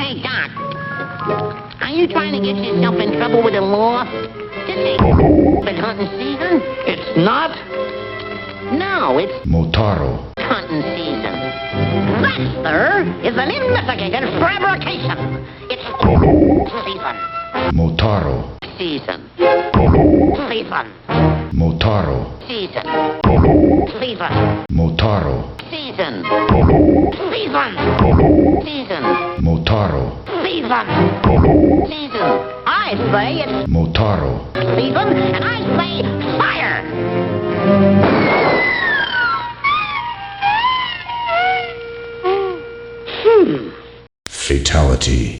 Hey, Doc. Are you trying to get yourself in trouble with the law? This ain't hunting season. It's not No, it's Motaro. hunting season. That, sir, is an investigated fabrication. It's season. Motaro. Season. Season. Motaro. Season. Season. Motaro. Season. Season. Season. Motaro. Season. Season. I say it's Motaro. season, and I say fire. Fatality.